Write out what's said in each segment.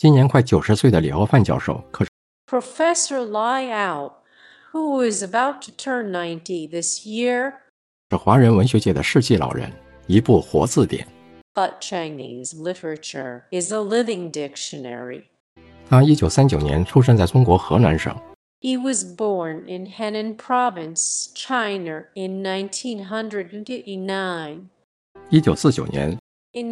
今年快90岁的李敖范教授可是 Professor Lai Ao, who is about to turn 90 this year, 华人文学界的世纪老人，一部活字典。 but Chinese literature is a living dictionary. 他1939年出生在中国河南省。 He was born in Henan Province, China in 1989. 1949年 In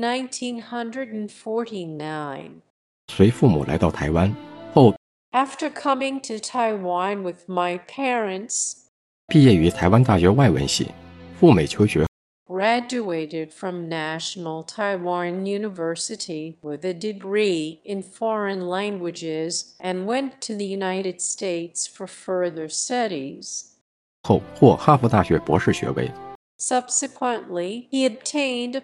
1949, 随父母来到台湾后， after coming to Taiwan with my parents, 毕业于台湾大学外文系，赴美求学， graduated from National Taiwan University with a degree in foreign languages and went to the United States for further studies. 后获哈佛大学博士学位。 Subsequently, he obtained a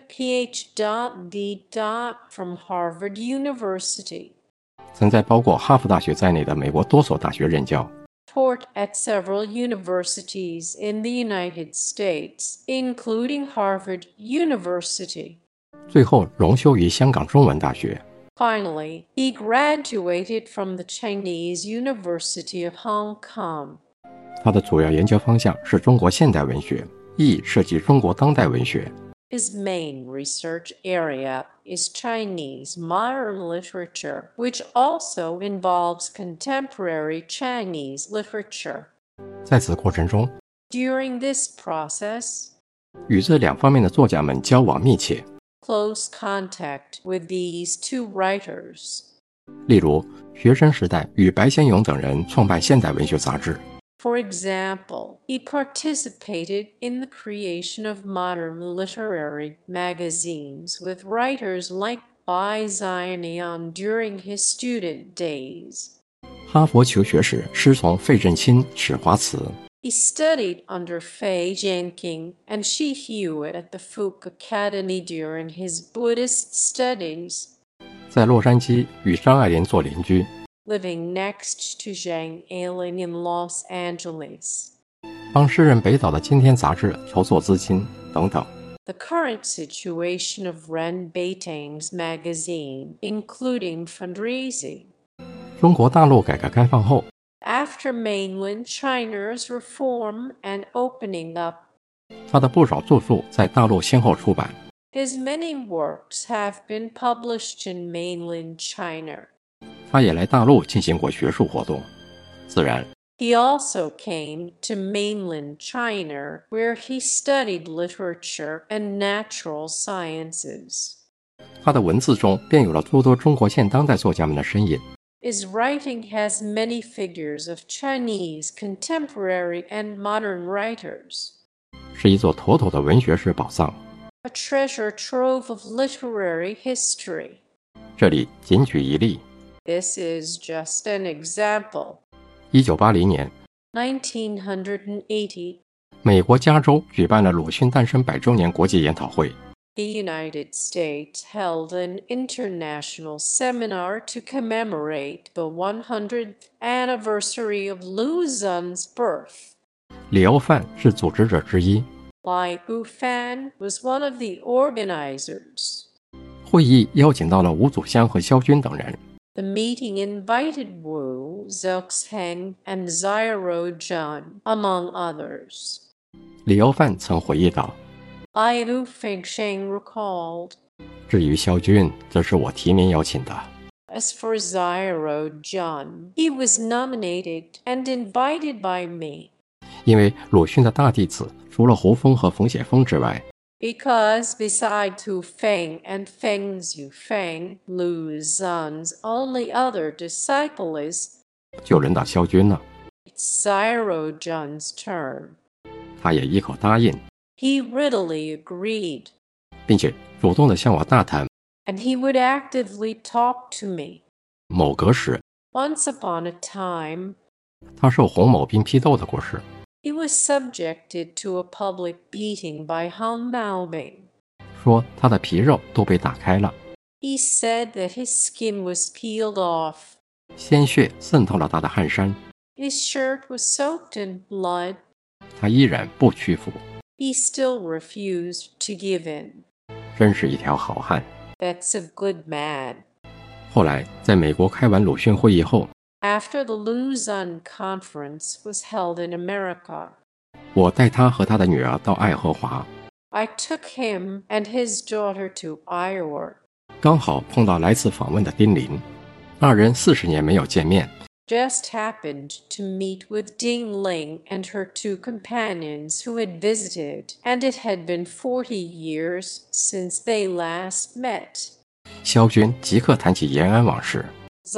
Ph.D. from Harvard University, 曾在包括哈佛大学在内的美国多所大学任教， taught at several universities in the United States, including Harvard University. 最后荣休于香港中文大学。 Finally, he graduated from the Chinese University of Hong Kong. 他的主要研究方向是中国现代文学，亦涉及中国当代文学。 His main research area is Chinese modern literature, which also involves contemporary Chinese literature. 在此过程中， During this process, 与这两方面的作家们交往密切。 close contact with these two writers. 例如，学生时代与白先勇等人创办现代文学杂志。 For example, he participated in the creation of modern literary magazines with writers like Bai Xianyang during his student days. 哈佛求学时师从费正清、史华慈。 He studied under Fei Jianqing and Shi Hewitt at the Fuke Academy during his Buddhist studies, 在洛杉矶与张爱玲做邻居， living next to Zhang Ailing in Los Angeles. 帮诗人北岛的《今天》杂志筹措资金等等。 The current situation of Ren Beitang's magazine, including fundraising. 中国大陆改革开放后， After mainland China's reform and opening up, 他的不少著述在大陆先后出版。 his many works have been published in mainland China. 他也来大陆进行过学术活动。自然， He also came to mainland China, where he studied literature and natural sciences. 他的文字中便有了诸多中国现当代作家们的身影。 His writing has many figures of Chinese contemporary and modern writers, 是一座妥妥的文学式宝藏。 a treasure trove of literary history. 这里仅举一例。 This is just an example. 1980年， 1980, 美国加州举办了鲁迅诞生100周年国际研讨会。 the United States held an international seminar to commemorate the 100th anniversary of Lu Xun's birth. 李敖范是组织者之一。 Lai Gufan was one of the organizers. 会议邀请到了吴祖香和萧军等人。 The meeting invited Wu, Zhexheng, and Xiaoro Zhun, among others. 李敖范曾回忆道， Ai Lu Fengsheng recalled, 至于萧军，则是我提名邀请的。 as for Xiaoro Zhun, he was nominated and invited by me, 因为鲁迅的大弟子除了胡风和冯写峰之外， because beside Tu Feng and Feng Zufeng, Lu Xun's only other disciple is 就轮到萧军了。 Xiaoro Zhun's turn. 他也一口答应， He readily agreed, 并且主动地向我大谈 and he would actively talk to me. 某格时 Once upon a time, 他受洪某兵批斗的故事， he was subjected to a public beating by Han Maobing. 说他的皮肉都被打开了， He said that his skin was peeled off. 鲜血渗透了他的汗衫， His shirt was soaked in blood. 他依然不屈服， He still refused to give in. 真是一条好汉。 That's a good man. 后来在美国开完鲁迅会议后， After the Luzon Conference was held in America, 我带他和他的女儿到爱荷华， I took him and his daughter to Iowa. 刚好碰到来自访问的丁玲，二人40年没有见面。 Just happened to meet with Ding Ling and her 2 companions who had visited, and it had been 40 years since they last met. 萧军即刻谈起延安往事，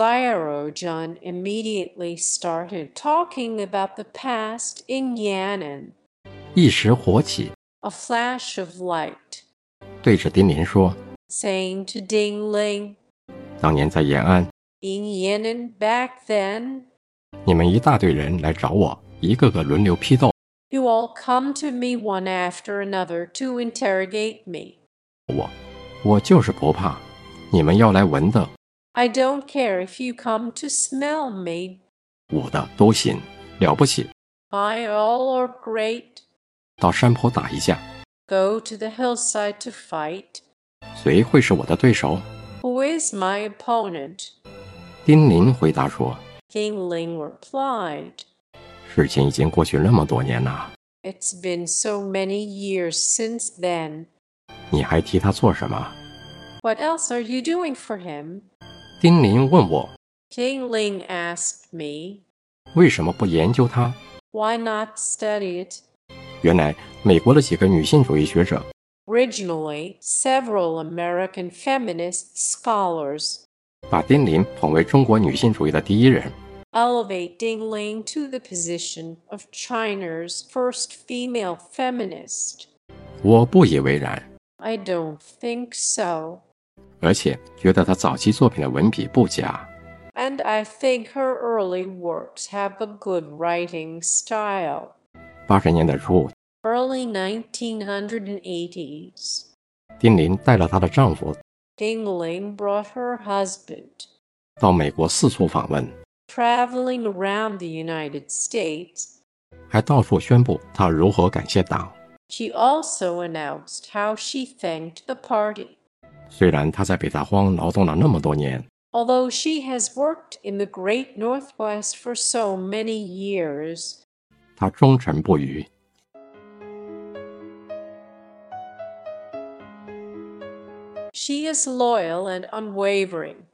Zyaro-Jun immediately started talking about the past in Yan'an. 一时火起， A flash of light, 对着丁玲说， saying to Ding Ling, 当年在延安， in Yan'an back then, 你们一大队人来找我，一个个轮流批斗 you all come to me one after another to interrogate me. 我，我就是不怕，你们要来文的、 I don't care if you come to smell me. 武的都行，了不起， By all are great. 到山坡打一架， Go to the hillside to fight. 谁会是我的对手？ Who is my opponent? 丁玲回答说， King Ling replied, 事情已经过去那么多年了， It's been so many years since then. 你还提他做什么？ What else are you doing for him? 丁玲问我， King Ling asked me, 为什么不研究他？ Why not study it? 原来美国的几个女性主义学者 Originally, several American feminist scholars 把丁玲捧为中国女性主义的第一人。 elevate Ding Ling to the position of China's first female feminist. 我不以为然， I don't think so. 而且觉得她早期作品的文笔不佳。 And I think her early works have a good writing style. 80年代初， Early 1980s, 丁玲带了她的丈夫 Ding Ling brought her husband, 到美国4处访问， traveling around the United States. 还到处宣布她如何感谢党。 She also announced how she thanked the party. 虽然她在北大荒劳动了那么多年， Although she has worked in the Great Northwest for so many years, 她忠诚不渝。 she is loyal and unwavering.